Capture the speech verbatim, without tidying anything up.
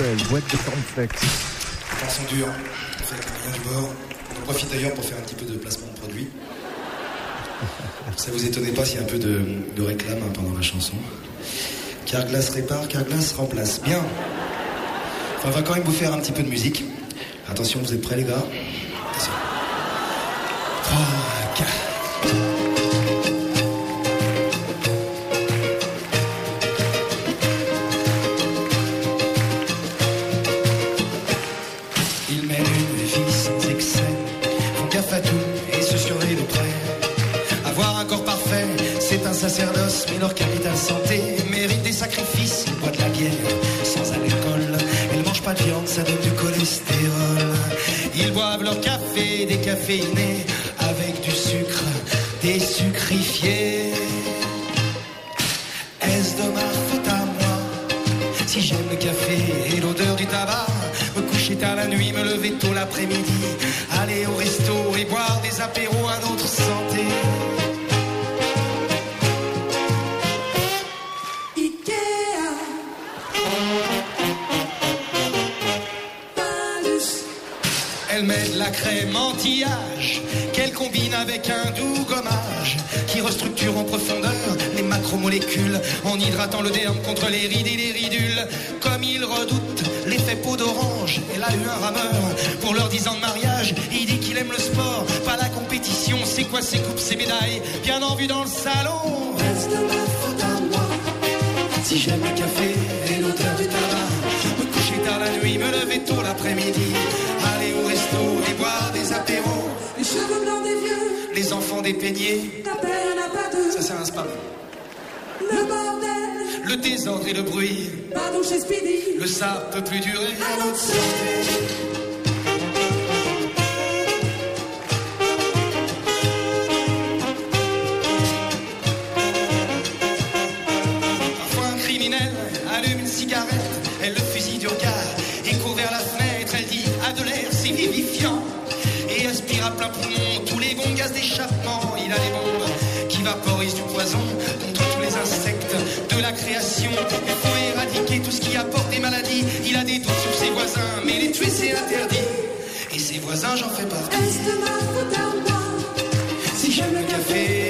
Michel, boîte de cornflakes. Les temps sont durs, on fait rien du bord. On profite d'ailleurs pour faire un petit peu de placement de produits. Ça vous étonnez pas s'il y a un peu de, de réclame hein, pendant la chanson. Carglass répare, Carglass remplace. Bien. Enfin, on va quand même vous faire un petit peu de musique. Attention, vous êtes prêts les gars? Attention. trois, quatre. Ils mènent une vie sans excès, font gaffe à tout et se surveillent de près. Avoir un corps parfait, c'est un sacerdoce, mais leur capital santé mérite des sacrifices. Ils boivent de la bière sans alcool, ils mangent pas de viande, ça donne du cholestérol. Ils boivent leur café décaféiné avec du sucre désucrifié. Est-ce de ma faute à moi si j'aime le café et l'odeur du tabac? Me coucher tard la nuit, me lever tôt l'après-midi, aller au resto et boire des apéros à notre santé. Elle met de la crème anti-âge qu'elle combine avec un doux gommage qui restructure en profondeur les macromolécules en hydratant le derme contre les rides et les ridules. Comme il redoute l'effet peau d'orange, elle a eu un rameur pour leur dix ans de mariage. Il dit qu'il aime le sport, pas la compétition. C'est quoi ses coupes, ses médailles, bien en vue dans le salon? Reste ma faute à moi si j'aime le café et l'odeur du tabac. Me coucher tard la nuit, me lever tôt l'après-midi, aller au resto et boire des apéros. Les cheveux blancs des vieux, les enfants des peignés. Ta paix n'a pas deux. Ça c'est un spam. Le bordel, le désordre et le bruit. Pardon chez Speedy, le ça peut plus durer. À notre santé. Allume une cigarette, elle le fusille du regard et court vers la fenêtre, elle dit à de l'air, c'est vivifiant, et aspire à plein poumon tous les bons gaz d'échappement. Il a des bombes qui vaporisent du poison contre tous les insectes de la création. Il faut éradiquer tout ce qui apporte des maladies. Il a des doutes sur ses voisins, mais les tuer c'est interdit. Et ses voisins, j'en fais partie. Est-ce de ma faute à moi si j'aime le café